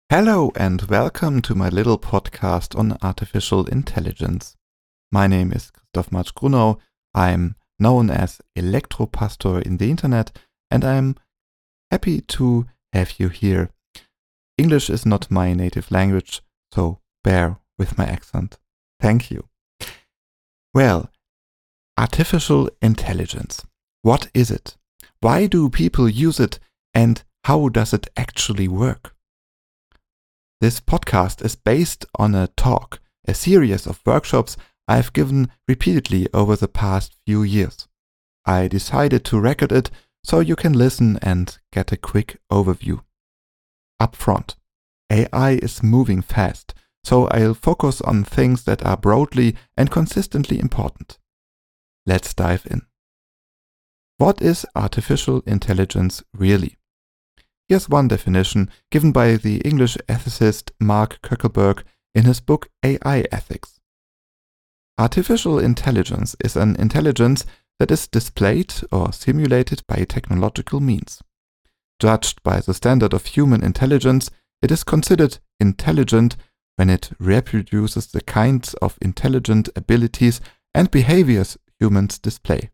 Hello and welcome to my little podcast on artificial intelligence. My name is Christoph Marsch-Grunau. I'm known as Elektropastor in the internet and I'm happy to have you here. English is not my native language, so bear with my accent. Thank you. Well, artificial intelligence. What is it? Why do people use it and how does it actually work? This podcast is based on a talk, a series of workshops I've given repeatedly over the past few years. I decided to record it so you can listen and get a quick overview. Up front, AI is moving fast, so I'll focus on things that are broadly and consistently important. Let's dive in. What is artificial intelligence really? Here's one definition given by the English ethicist Mark Zuckerberg in his book AI Ethics. Artificial intelligence is an intelligence that is displayed or simulated by technological means. Judged by the standard of human intelligence, it is considered intelligent when it reproduces the kinds of intelligent abilities and behaviors humans display.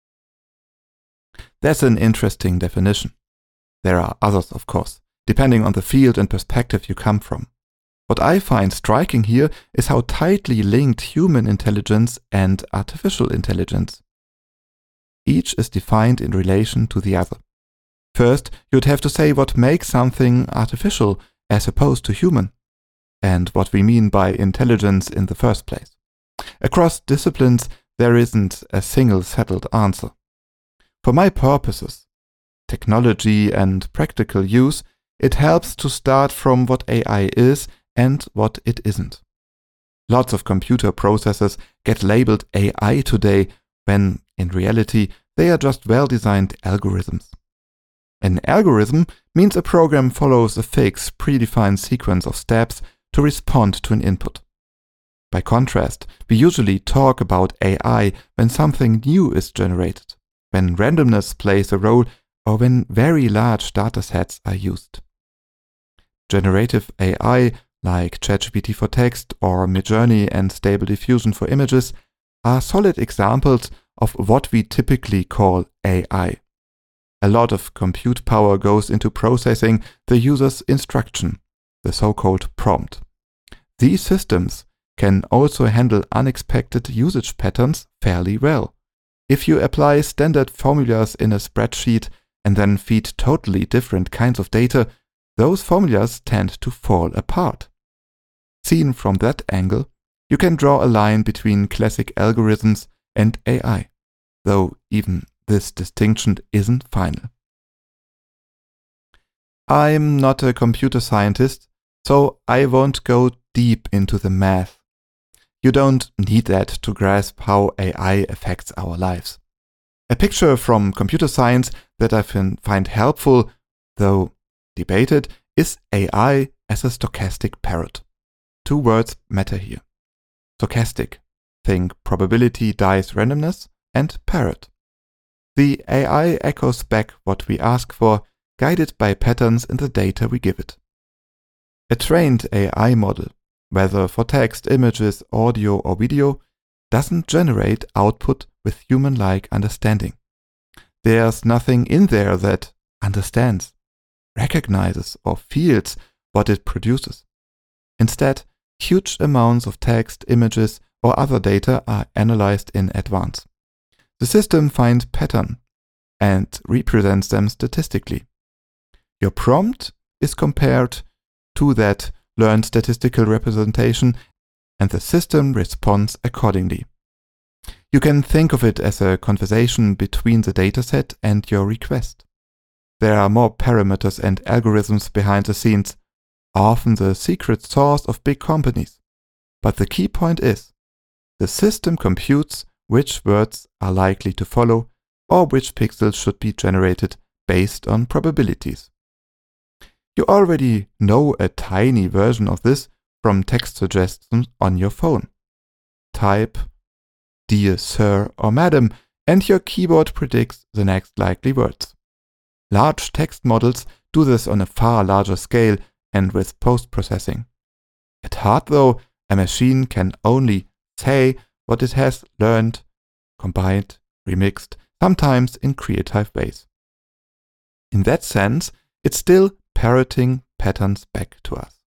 That's an interesting definition. There are others, of course, depending on the field and perspective you come from. What I find striking here is how tightly linked human intelligence and artificial intelligence. Each is defined in relation to the other. First, you'd have to say what makes something artificial as opposed to human, and what we mean by intelligence in the first place. Across disciplines, there isn't a single settled answer. For my purposes, technology and practical use, it helps to start from what AI is and what it isn't. Lots of computer processes get labeled AI today when, in reality, they are just well-designed algorithms. An algorithm means a program follows a fixed, predefined sequence of steps to respond to an input. By contrast, we usually talk about AI when something new is generated, when randomness plays a role or when very large datasets are used. Generative AI, like ChatGPT for text or Midjourney and Stable Diffusion for images, are solid examples of what we typically call AI. A lot of compute power goes into processing the user's instruction, the so-called prompt. These systems can also handle unexpected usage patterns fairly well. If you apply standard formulas in a spreadsheet and then feed totally different kinds of data, those formulas tend to fall apart. Seen from that angle, you can draw a line between classic algorithms and AI, though even this distinction isn't final. I'm not a computer scientist, so I won't go deep into the math. You don't need that to grasp how AI affects our lives. A picture from computer science that I find helpful, though debated, is AI as a stochastic parrot. Two words matter here. Stochastic, think probability dice randomness, and parrot. The AI echoes back what we ask for, guided by patterns in the data we give it. A trained AI model, whether for text, images, audio, or video, doesn't generate output with human-like understanding. There's nothing in there that understands, recognizes, or feels what it produces. Instead, huge amounts of text, images, or other data are analyzed in advance. The system finds pattern and represents them statistically. Your prompt is compared to that learned statistical representation and the system responds accordingly. You can think of it as a conversation between the dataset and your request. There are more parameters and algorithms behind the scenes, often the secret sauce of big companies. But the key point is, the system computes which words are likely to follow or which pixels should be generated based on probabilities. You already know a tiny version of this from text suggestions on your phone. Type "Dear Sir" or "Madam" and your keyboard predicts the next likely words. Large text models do this on a far larger scale and with post-processing. At heart, though, a machine can only say what it has learned, combined, remixed, sometimes in creative ways. In that sense, it's still parroting patterns back to us.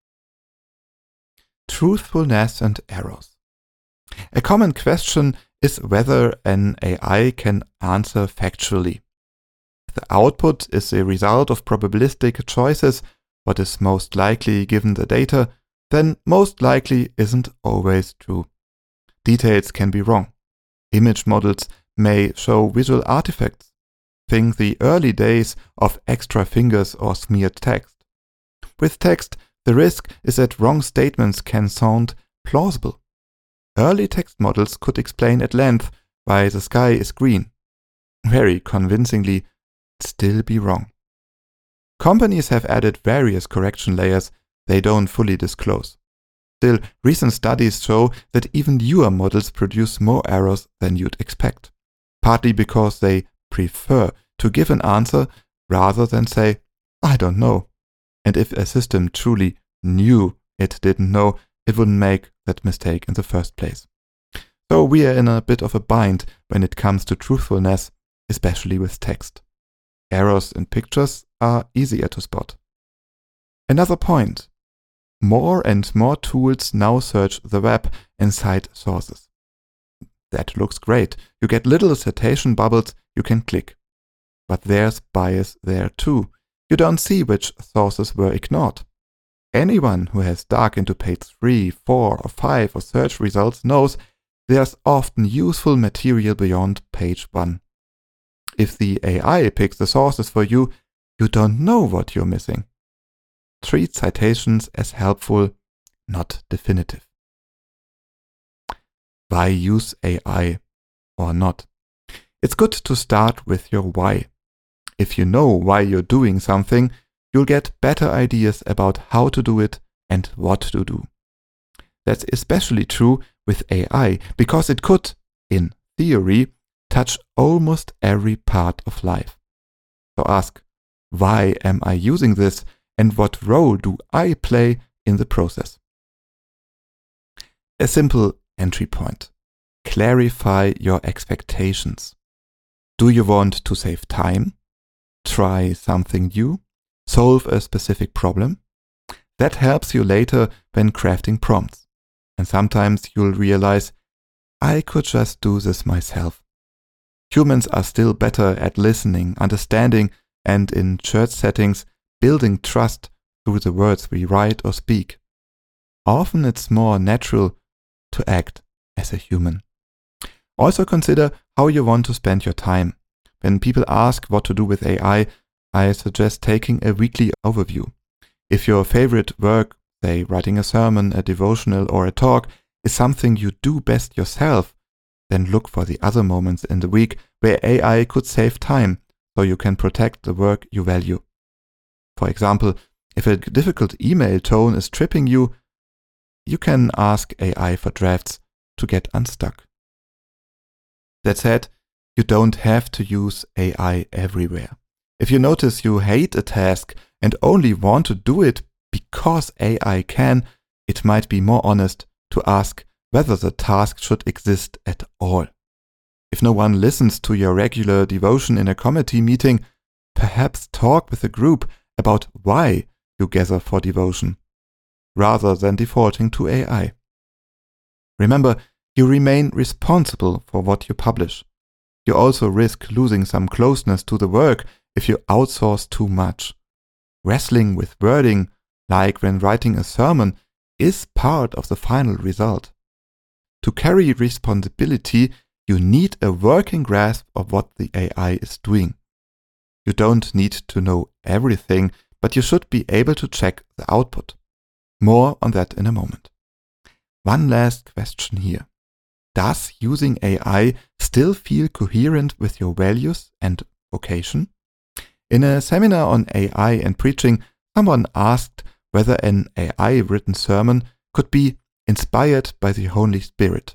Truthfulness and errors. A common question is whether an AI can answer factually. If the output is a result of probabilistic choices, what is most likely given the data, then most likely isn't always true. Details can be wrong. Image models may show visual artifacts. Think the early days of extra fingers or smeared text. With text, the risk is that wrong statements can sound plausible. Early text models could explain at length why the sky is green. Very convincingly, still be wrong. Companies have added various correction layers they don't fully disclose. Still, recent studies show that even newer models produce more errors than you'd expect, partly because they prefer to give an answer rather than say, "I don't know." And if a system truly knew it didn't know, it wouldn't make that mistake in the first place. So we are in a bit of a bind when it comes to truthfulness, especially with text. Errors in pictures are easier to spot. Another point. More and more tools now search the web and cite sources. That looks great. You get little citation bubbles you can click. But there's bias there too. You don't see which sources were ignored. Anyone who has dug into page 3, 4, or 5 of search results knows there's often useful material beyond page 1. If the AI picks the sources for you, you don't know what you're missing. Treat citations as helpful, not definitive. Why use AI or not? It's good to start with your why. If you know why you're doing something, you'll get better ideas about how to do it and what to do. That's especially true with AI because it could, in theory, touch almost every part of life. So ask, why am I using this and what role do I play in the process? A simple entry point. Clarify your expectations. Do you want to save time? Try something new? Solve a specific problem? That helps you later when crafting prompts. And sometimes you'll realize, I could just do this myself. Humans are still better at listening, understanding, and in church settings, building trust through the words we write or speak. Often it's more natural to act as a human. Also consider how you want to spend your time. When people ask what to do with AI, I suggest taking a weekly overview. If your favorite work, say writing a sermon, a devotional, or a talk, is something you do best yourself, then look for the other moments in the week where AI could save time so you can protect the work you value. For example, if a difficult email tone is tripping you, you can ask AI for drafts to get unstuck. That said, you don't have to use AI everywhere. If you notice you hate a task and only want to do it because AI can, it might be more honest to ask whether the task should exist at all. If no one listens to your regular devotion in a committee meeting, perhaps talk with the group about why you gather for devotion, rather than defaulting to AI. Remember, you remain responsible for what you publish. You also risk losing some closeness to the work if you outsource too much. Wrestling with wording, like when writing a sermon, is part of the final result. To carry responsibility, you need a working grasp of what the AI is doing. You don't need to know everything, but you should be able to check the output. More on that in a moment. One last question here. Does using AI still feel coherent with your values and vocation? In a seminar on AI and preaching, someone asked whether an AI-written sermon could be inspired by the Holy Spirit.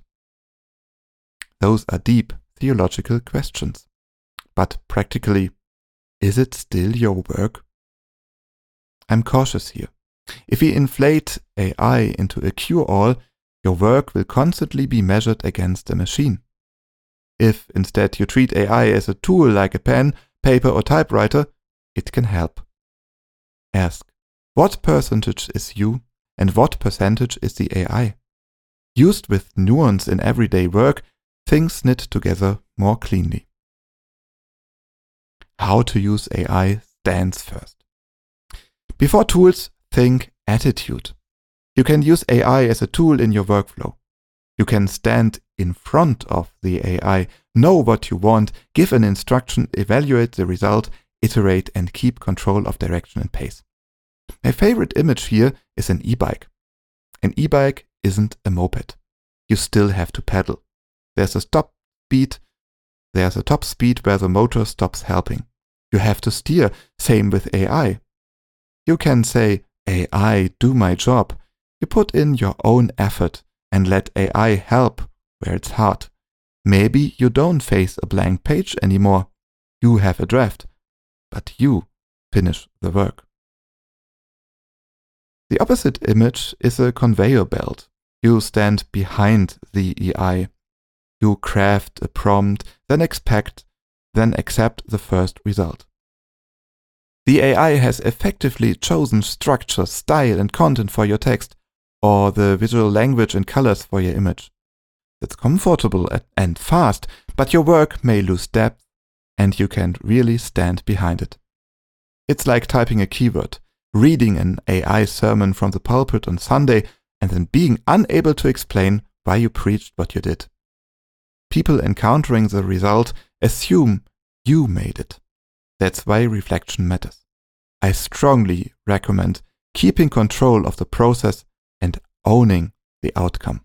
Those are deep theological questions. But practically, is it still your work? I'm cautious here. If we inflate AI into a cure-all, your work will constantly be measured against a machine. If instead you treat AI as a tool like a pen, paper or typewriter, it can help. Ask, what percentage is you and what percentage is the AI? Used with nuance in everyday work, things knit together more cleanly. How to use AI stands first. Before tools, think attitude. You can use AI as a tool in your workflow. You can stand in front of the AI, know what you want, give an instruction, evaluate the result, iterate and keep control of direction and pace. My favorite image here is an e-bike. An e-bike isn't a moped. You still have to pedal. There's a top speed where the motor stops helping. You have to steer, same with AI. You can say, AI, do my job. You put in your own effort and let AI help where it's hard. Maybe you don't face a blank page anymore. You have a draft, but you finish the work. The opposite image is a conveyor belt. You stand behind the AI. You craft a prompt, then accept the first result. The AI has effectively chosen structure, style and content for your text, or the visual language and colors for your image. It's comfortable and fast, but your work may lose depth and you can't really stand behind it. It's like typing a keyword, reading an AI sermon from the pulpit on Sunday, and then being unable to explain why you preached what you did. People encountering the result assume you made it. That's why reflection matters. I strongly recommend keeping control of the process and owning the outcome.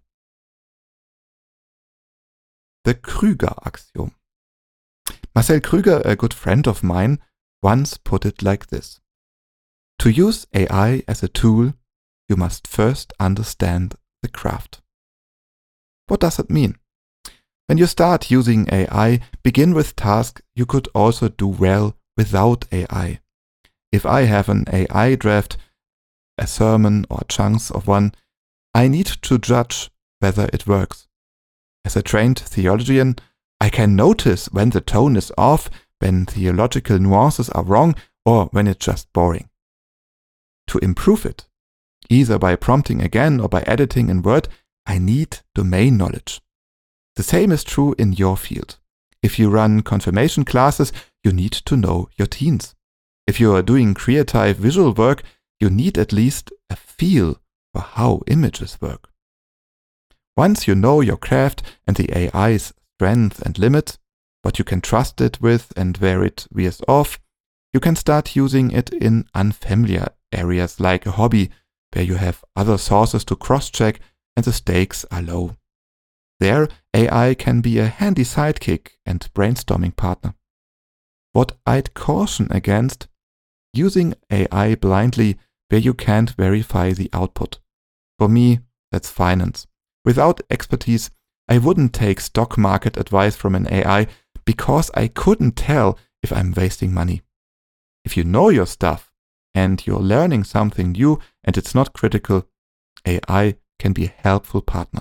The Krüger axiom. Marcel Krüger, a good friend of mine, once put it like this. To use AI as a tool, you must first understand the craft. What does it mean? When you start using AI, begin with tasks you could also do well without AI. If I have an AI draft, a sermon or chunks of one, I need to judge whether it works. As a trained theologian, I can notice when the tone is off, when theological nuances are wrong, or when it's just boring. To improve it, either by prompting again or by editing in Word, I need domain knowledge. The same is true in your field. If you run confirmation classes, you need to know your teens. If you are doing creative visual work, you need at least a feel for how images work. Once you know your craft and the AI's strength and limit, what you can trust it with and where it veers off, you can start using it in unfamiliar areas like a hobby, where you have other sources to cross-check and the stakes are low. There, AI can be a handy sidekick and brainstorming partner. What I'd caution against, using AI blindly where you can't verify the output. For me, that's finance. Without expertise, I wouldn't take stock market advice from an AI because I couldn't tell if I'm wasting money. If you know your stuff and you're learning something new and it's not critical, AI can be a helpful partner.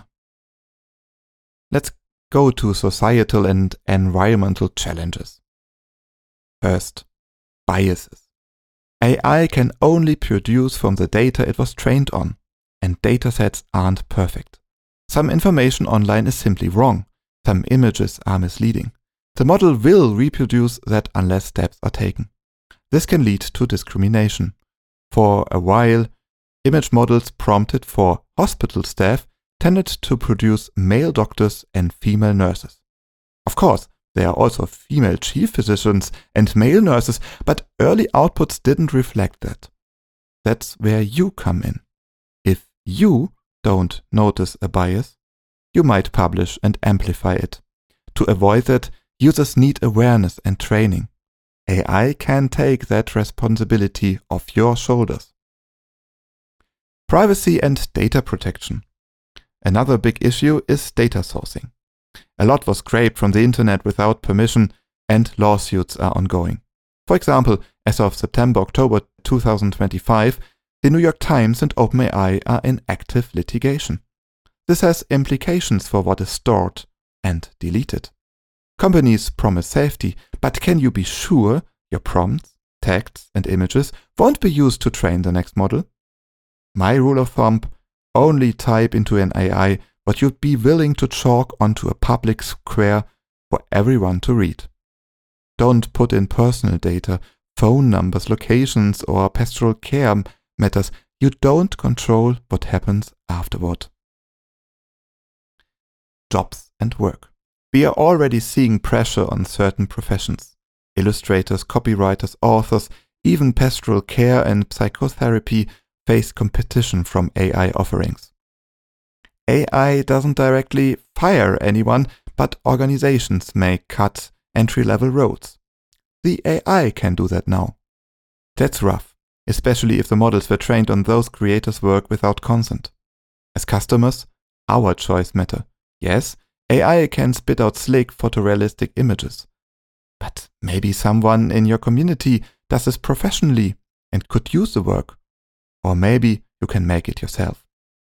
Let's go to societal and environmental challenges. First, biases. AI can only produce from the data it was trained on, and datasets aren't perfect. Some information online is simply wrong. Some images are misleading. The model will reproduce that unless steps are taken. This can lead to discrimination. For a while, image models prompted for hospital staff tended to produce male doctors and female nurses. Of course, there are also female chief physicians and male nurses, but early outputs didn't reflect that. That's where you come in. If you don't notice a bias, you might publish and amplify it. To avoid that, users need awareness and training. AI can take that responsibility off your shoulders. Privacy and data protection. Another big issue is data sourcing. A lot was scraped from the internet without permission, and lawsuits are ongoing. For example, as of September-October 2025, The New York Times and OpenAI are in active litigation. This has implications for what is stored and deleted. Companies promise safety, but can you be sure your prompts, texts, and images won't be used to train the next model? My rule of thumb: only type into an AI what you'd be willing to chalk onto a public square for everyone to read. Don't put in personal data, phone numbers, locations, or pastoral care matters. You don't control what happens afterward. Jobs and work. We are already seeing pressure on certain professions. Illustrators, copywriters, authors, even pastoral care and psychotherapy face competition from AI offerings. AI doesn't directly fire anyone, but organizations may cut entry-level roles. The AI can do that now. That's rough, especially if the models were trained on those creators' work without consent. As customers, our choice matters. Yes, AI can spit out slick photorealistic images. But maybe someone in your community does this professionally and could use the work. Or maybe you can make it yourself.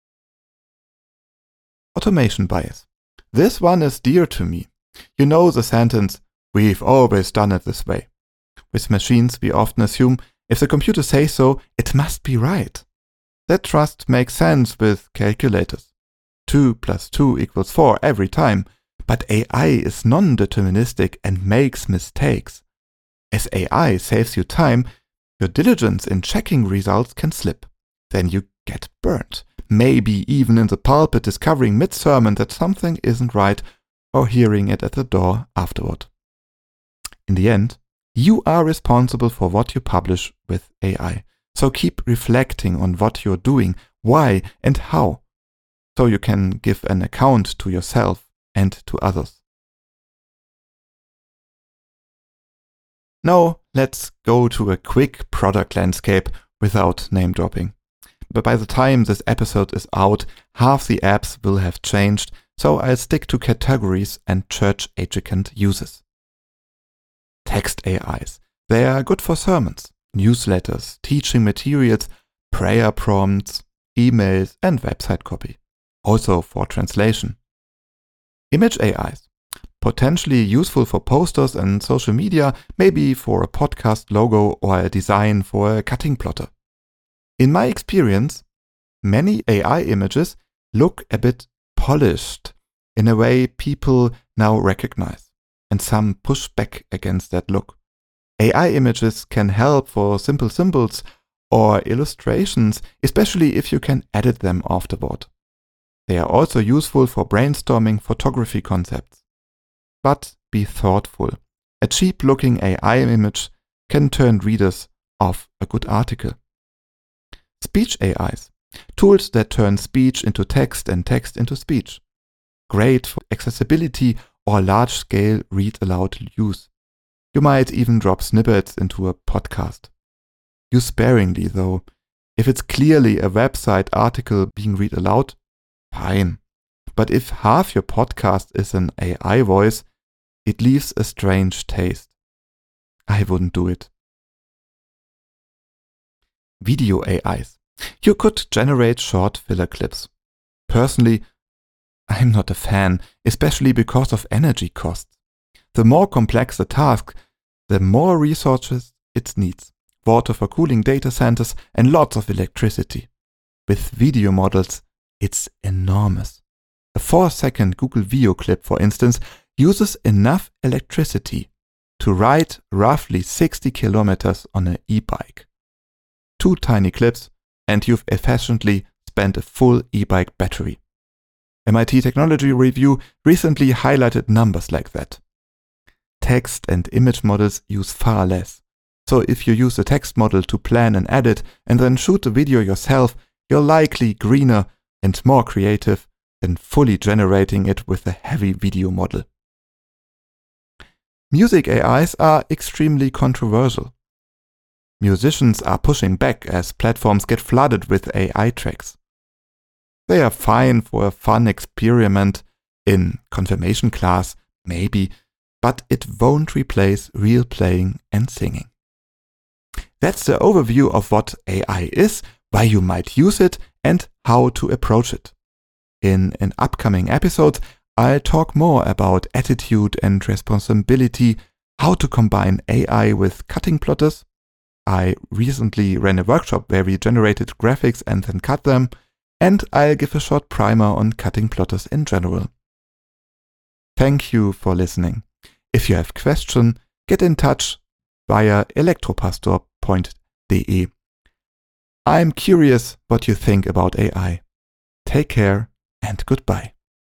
Automation bias. This one is dear to me. You know the sentence, "We've always done it this way." With machines, we often assume if the computer says so, it must be right. That trust makes sense with calculators. 2 + 2 = 4 every time. But AI is non-deterministic and makes mistakes. As AI saves you time, your diligence in checking results can slip. Then you get burnt. Maybe even in the pulpit discovering mid-sermon that something isn't right, or hearing it at the door afterward. In the end, you are responsible for what you publish with AI. So keep reflecting on what you're doing, why and how, so you can give an account to yourself and to others. Now let's go to a quick product landscape without name dropping. But by the time this episode is out, half the apps will have changed, so I'll stick to categories and church adjacent uses. Text AIs. They are good for sermons, newsletters, teaching materials, prayer prompts, emails, and website copy. Also for translation. Image AIs. Potentially useful for posters and social media, maybe for a podcast logo or a design for a cutting plotter. In my experience, many AI images look a bit polished in a way people now recognize, and some push back against that look. AI images can help for simple symbols or illustrations, especially if you can edit them afterward. They are also useful for brainstorming photography concepts. But be thoughtful. A cheap-looking AI image can turn readers off a good article. Speech AIs. Tools that turn speech into text and text into speech. Great for accessibility or large-scale read-aloud use. You might even drop snippets into a podcast. Use sparingly, though. If it's clearly a website article being read aloud, fine. But if half your podcast is an AI voice, it leaves a strange taste. I wouldn't do it. Video AIs. You could generate short filler clips. Personally, I'm not a fan, especially because of energy costs. The more complex the task, the more resources it needs. Water for cooling data centers and lots of electricity. With video models, it's enormous. A 4-second Google video clip, for instance, uses enough electricity to ride roughly 60 kilometers on an e-bike. 2 tiny clips and you've efficiently spent a full e-bike battery. MIT Technology Review recently highlighted numbers like that. Text and image models use far less. So if you use a text model to plan and edit and then shoot the video yourself, you're likely greener and more creative than fully generating it with a heavy video model. Music AIs are extremely controversial. Musicians are pushing back as platforms get flooded with AI tracks. They are fine for a fun experiment in confirmation class, maybe, but it won't replace real playing and singing. That's the overview of what AI is, why you might use it, and how to approach it. In an upcoming episode, I'll talk more about attitude and responsibility, how to combine AI with cutting plotters. I recently ran a workshop where we generated graphics and then cut them, and I'll give a short primer on cutting plotters in general. Thank you for listening. If you have questions, get in touch via elektropastor.de. I'm curious what you think about AI. Take care and goodbye.